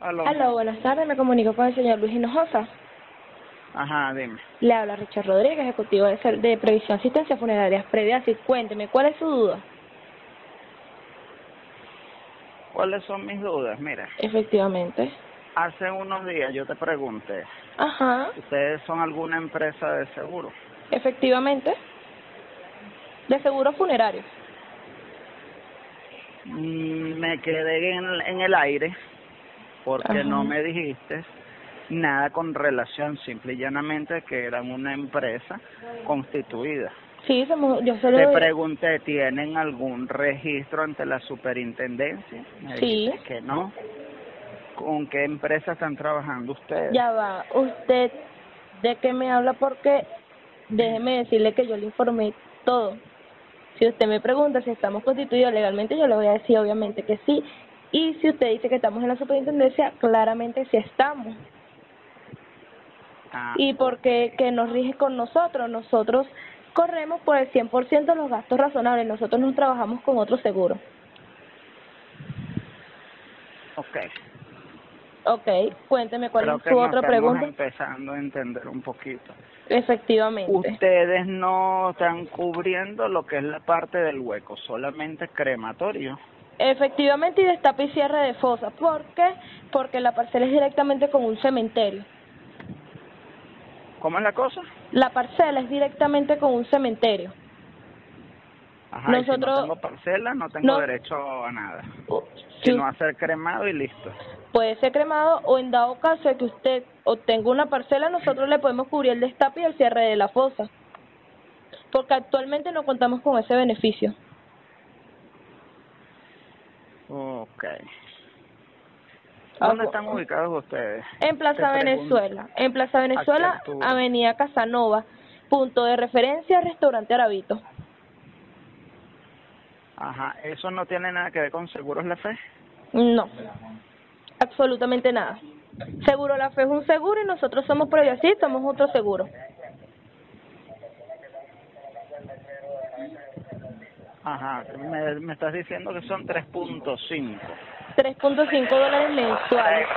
Aló. Aló, buenas tardes, me comunico con el señor Luis Hinojosa. Ajá, dime. Le habla Richard Rodríguez, ejecutivo de Previsión Asistencia Funerarias Previas. Y cuénteme, ¿cuál es su duda? ¿Cuáles son mis dudas? Mira, Efectivamente. hace unos días yo te pregunté, Ajá, ¿ustedes son alguna empresa de seguro? efectivamente. De seguro funerario. Me quedé en el aire porque no Ajá. me dijiste nada con relación, simple y llanamente que eran una empresa constituida. Sí, yo Te solo... pregunté, ¿tienen algún registro ante la superintendencia? Me Sí, dijiste que no. ¿Con qué empresa están trabajando ustedes? ya va. ¿Usted de qué me habla? Porque déjeme decirle que yo le informé todo. Si usted me pregunta si estamos constituidos legalmente, yo le voy a decir obviamente que sí. Y si usted dice que estamos en la superintendencia, claramente sí estamos. Ah, ¿Y por ok. qué que nos rige con nosotros? Nosotros corremos por el 100% los gastos razonables. Nosotros no trabajamos con otro seguro. Ok. Ok, cuénteme cuál Creo es que su nos otra estamos pregunta. empezando a entender un poquito. Efectivamente. Ustedes no están cubriendo lo que es la parte del hueco, solamente crematorio. Efectivamente, y destape y cierre de fosa. ¿Por qué? Porque la parcela es directamente con un cementerio. ¿Cómo es la cosa? La parcela es directamente con un cementerio. Ajá, y si no Nosotros tengo parcela, no tengo no, derecho a nada, si sino a ser cremado y listo. puede ser cremado, o en dado caso de que usted obtenga una parcela, nosotros le podemos cubrir el destape y el cierre de la fosa, porque actualmente no contamos con ese beneficio. Ok. ¿Dónde Algo- están ubicados ustedes? En Te Plaza pregunto, Venezuela, en Plaza ¿a qué Venezuela, altura? Avenida Casanova, punto de referencia, Restaurante Arabito. Ajá, ¿eso no tiene nada que ver con Seguros La Fe? No, absolutamente nada. Seguro La Fe es un seguro y nosotros somos Previasí, somos otro seguro. Ajá, me estás diciendo que son 3.5. $3.5 mensuales.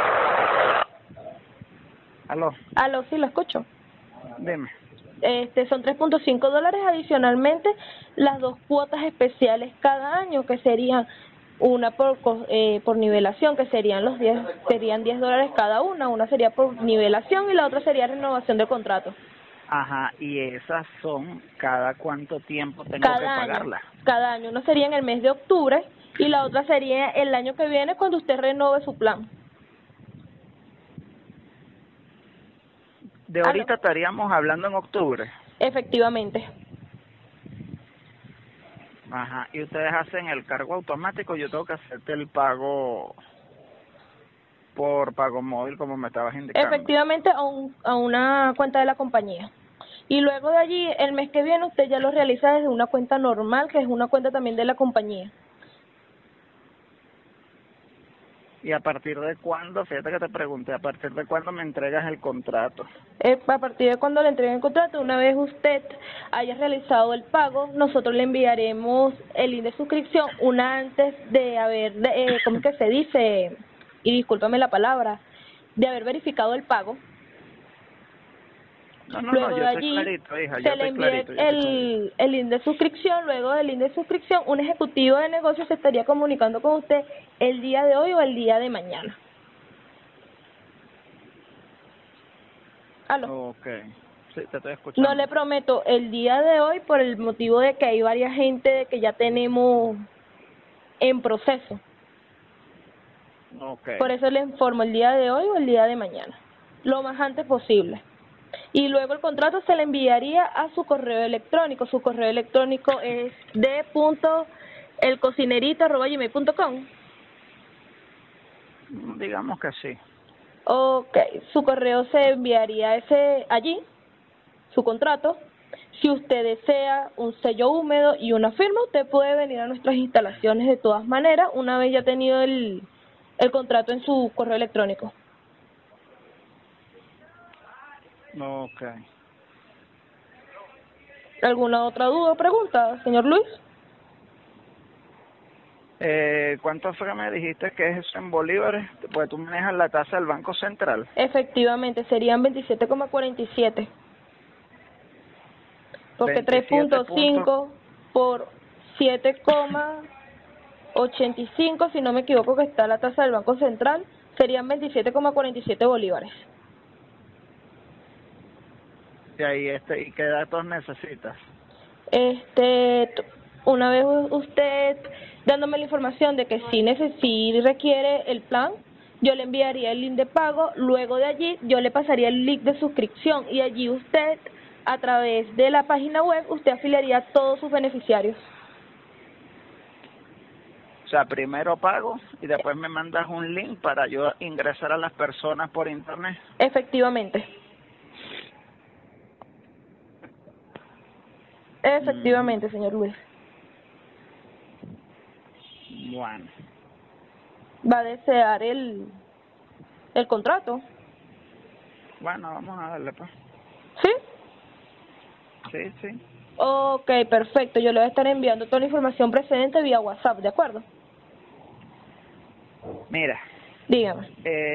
Aló, Aló, sí, lo escucho. dime. Son $3.5 adicionalmente las dos cuotas especiales cada año, que serían una por nivelación, que serían serían $10 cada una sería por nivelación y la otra sería renovación del contrato. Ajá, y esas son cada cuánto tiempo tengo que pagarlas. Cada año, una sería en el mes de octubre y la otra sería el año que viene cuando usted renove su plan. De Aló, ahorita estaríamos hablando en octubre. efectivamente. Ajá, y ustedes hacen el cargo automático, yo tengo que hacerte el pago por pago móvil como me estabas indicando. Efectivamente, a una cuenta de la compañía. Y luego de allí, el mes que viene, usted ya lo realiza desde una cuenta normal, que es una cuenta también de la compañía. ¿Y a partir de cuándo? Fíjate que te pregunté, ¿a partir de cuándo me entregas el contrato? A partir de cuando le entreguen el contrato, una vez usted haya realizado el pago, nosotros le enviaremos el link de suscripción una antes de ¿cómo es que se dice? Y discúlpame la palabra, de haber verificado el pago. No, Luego yo de estoy allí clarito, hija, yo se le estoy envía clarito, yo estoy clarito. el link de suscripción. Luego del link de suscripción, un ejecutivo de negocio se estaría comunicando con usted el día de hoy o el día de mañana. Aló. Ok, sí, te estoy No escuchando. le prometo el día de hoy por el motivo de que hay varias gente que ya tenemos en proceso. Ok, Por eso le informo el día de hoy o el día de mañana, lo más antes posible. Y luego el contrato se le enviaría a su correo electrónico. Su correo electrónico es d.elcocinerito@gmail.com. digamos que sí. Ok, su correo se enviaría allí, su contrato. Si usted desea un sello húmedo y una firma, usted puede venir a nuestras instalaciones de todas maneras, una vez ya tenido el contrato en su correo electrónico. Ok. ¿Alguna otra duda o pregunta, señor Luis? ¿Cuánto fue que me dijiste que es eso en bolívares? Pues tú manejas la tasa del Banco Central. Efectivamente, serían 27,47. Porque 27 puntos. 3.5 por 7,85, si no me equivoco, que está la tasa del Banco Central, serían 27,47 bolívares. Y ahí ¿y qué datos necesitas? Una vez usted dándome la información de que sí requiere el plan, yo le enviaría el link de pago, luego de allí yo le pasaría el link de suscripción y allí usted, a través de la página web, usted afiliaría a todos sus beneficiarios. O sea, primero pago y después me mandas un link para yo ingresar a las personas por internet. Efectivamente. Efectivamente, señor Luis. Bueno. ¿Va a desear el contrato? Bueno, vamos a darle, pues. ¿Sí? Sí, sí. Ok, perfecto. Yo le voy a estar enviando toda la información precedente vía WhatsApp, ¿de acuerdo? Mira. Dígame.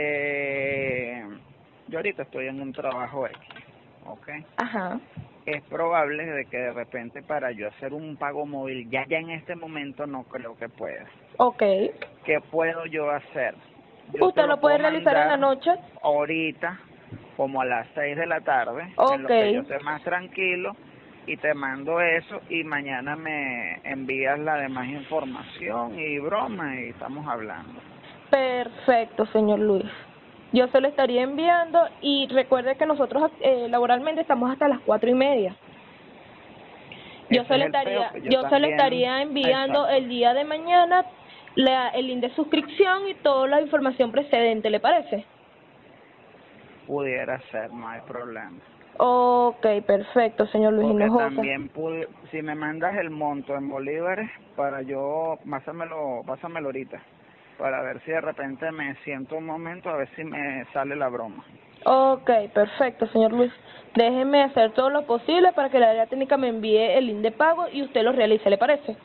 Yo ahorita estoy en un trabajo X, ¿ok? Ajá. Es probable de que de repente para yo hacer un pago móvil, ya en este momento no creo que pueda. Ok. ¿Qué puedo yo hacer? Yo ¿Usted te lo puede puedo realizar en la mandar noche? ahorita, como a las 6 de la tarde, en lo Ok. que yo esté más tranquilo, y te mando eso, y mañana me envías la demás información y broma, y estamos hablando. Perfecto, señor Luis. Yo se lo estaría enviando y recuerde que nosotros laboralmente estamos hasta las 4:30. Yo Ese es el peo, que yo se lo también. estaría enviando Exacto. el día de mañana el link de suscripción y toda la información precedente, ¿le parece? Pudiera ser, no hay problema. Ok, perfecto, señor Luis Porque Hinojosa. también si me mandas el monto en bolívares, para yo, pásamelo ahorita, para ver si de repente me siento un momento, a ver si me sale la broma. Ok, perfecto, señor Luis. Déjeme hacer todo lo posible para que la área técnica me envíe el link de pago y usted lo realice, ¿le parece?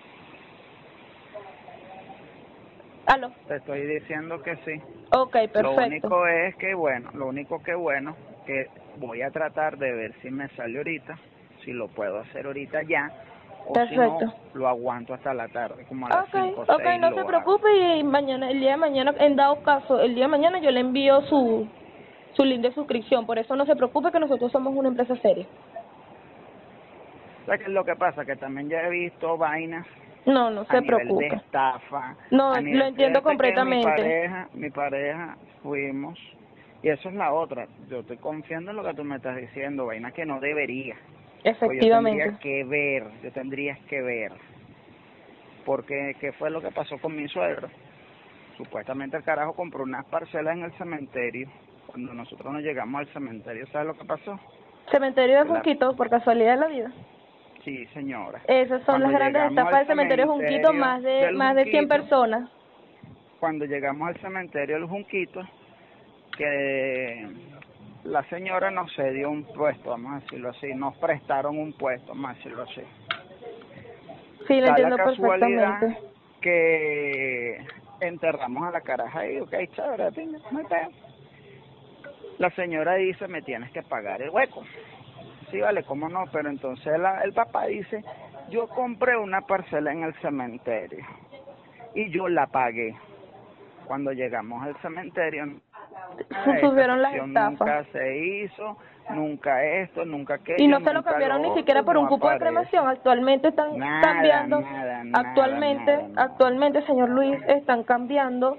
¿Aló? Te estoy diciendo que sí. Ok, perfecto. Lo único que bueno, que voy a tratar de ver si me sale ahorita, si lo puedo hacer ahorita ya, o si no, Perfecto. lo aguanto hasta la tarde, como a las 5 o 6 Ok, no lo se hago. preocupe y el día de mañana, en dado caso, el día de mañana yo le envío su link de suscripción, por eso no se preocupe que nosotros somos una empresa seria. ¿Sabes qué es lo que pasa? Que también ya he visto vainas No a se nivel de preocupe. estafa, No, a lo nivel, entiendo fíjate que completamente. mi pareja fuimos, y eso es la otra, yo estoy confiando en lo que tú me estás diciendo, vaina que no debería, pues Efectivamente. yo tendría que ver, porque ¿qué fue lo que pasó con mi suegro? Supuestamente el carajo compró unas parcelas en el cementerio, cuando nosotros nos llegamos al cementerio, ¿sabes lo que pasó? Cementerio de Que la, Junquito, por casualidad de la vida. sí señora, Esas son cuando las grandes llegamos estafas al del cementerio de Junquito, cementerio del más de 100 Junquito, personas. cuando llegamos al cementerio del Junquito, que la señora nos cedió un puesto, vamos a decirlo así, nos prestaron un puesto, vamos a decirlo así. Sí, lo Da la entiendo casualidad perfectamente. que enterramos a la caraja ahí, ok, chévere, pinga, no hay pedo. La señora dice, me tienes que pagar el hueco. Sí, vale, cómo no, pero entonces el papá dice, yo compré una parcela en el cementerio y yo la pagué. Cuando llegamos al cementerio, esa Sufrieron las sección estafas. nunca se hizo, nunca esto, nunca Y aquello, no se lo nunca cambiaron lo ni otro, siquiera y por no un cupo de aparece. cremación. Actualmente están Nada, cambiando, nada, nada, nada, no. actualmente, señor Luis, están cambiando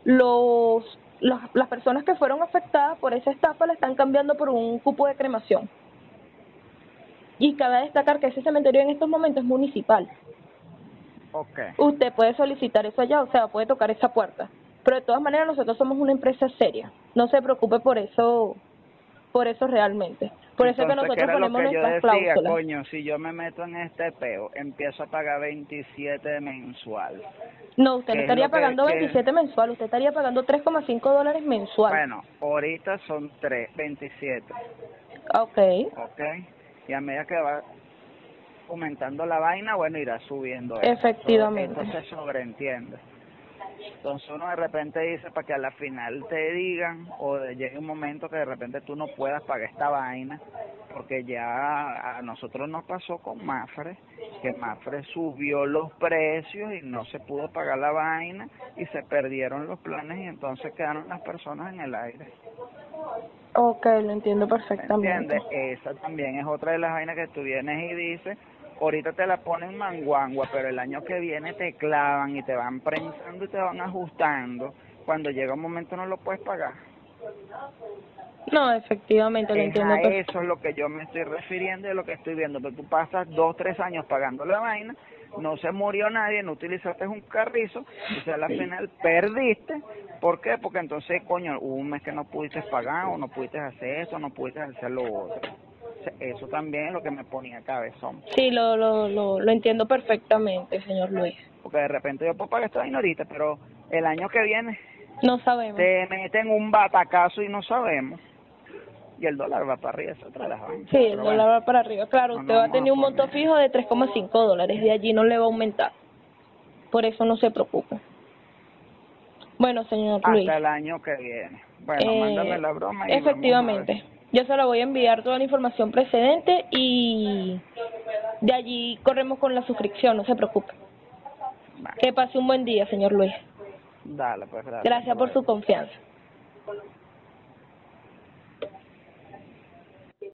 las personas que fueron afectadas por esa estafa la están cambiando por un cupo de cremación. Y cabe destacar que ese cementerio en estos momentos es municipal. Ok. Usted puede solicitar eso allá, o sea, puede tocar esa puerta. Pero de todas maneras nosotros somos una empresa seria. No se preocupe por eso realmente. Por eso es que Entonces, ¿qué nosotros era lo ponemos que yo nuestras decía? cláusulas. Coño, si yo me meto en este peo, empiezo a pagar 27 mensual. No, usted no ¿Qué es estaría lo pagando que 27 mensual, usted estaría pagando $3,5 mensual. bueno, ahorita son 27, Ok. ¿ok? Y a medida que va aumentando la vaina, bueno, irá subiendo. Efectivamente. Esto se sobreentiende. Entonces uno de repente dice para que a la final te digan o llegue un momento que de repente tú no puedas pagar esta vaina, porque ya a nosotros nos pasó con Mafre, que Mafre subió los precios y no se pudo pagar la vaina y se perdieron los planes y entonces quedaron las personas en el aire. Ok, lo entiendo perfectamente. ¿Entiendes? Esa también es otra de las vainas que tú vienes y dices, ahorita te la ponen manguangua, pero el año que viene te clavan y te van prensando y te van ajustando. Cuando llega un momento no lo puedes pagar. No, efectivamente, lo Es entiendo a perfectamente. eso es lo que yo me estoy refiriendo y lo que estoy viendo. Pero tú pasas 2, 3 años pagando la vaina, no se murió nadie, no utilizaste un carrizo, y al final perdiste. ¿Por qué? Porque entonces, coño, hubo un mes que no pudiste pagar, o no pudiste hacer esto, no pudiste hacer lo otro. O sea, eso también es lo que me ponía cabezón. Sí, lo entiendo perfectamente, señor Luis. Porque de repente yo puedo pagar esta vaina ahorita, pero el año que viene No sabemos. te meten un batacazo y no sabemos. Y el dólar va para arriba, es otra de las vainas. Sí, el Pero dólar bueno, va para arriba. Claro, no usted nos va a vamos tener a un monto poner fijo de $3,5, de allí no le va a aumentar. Por eso no se preocupe. Bueno, señor Luis, hasta el año que viene. Bueno, mándame la broma y vamos a ver. efectivamente, yo se lo voy a enviar toda la información precedente y de allí corremos con la suscripción, no se preocupe. Vale. Que pase un buen día, señor Luis. Dale, pues gracias. Gracias Hasta por luego. su confianza.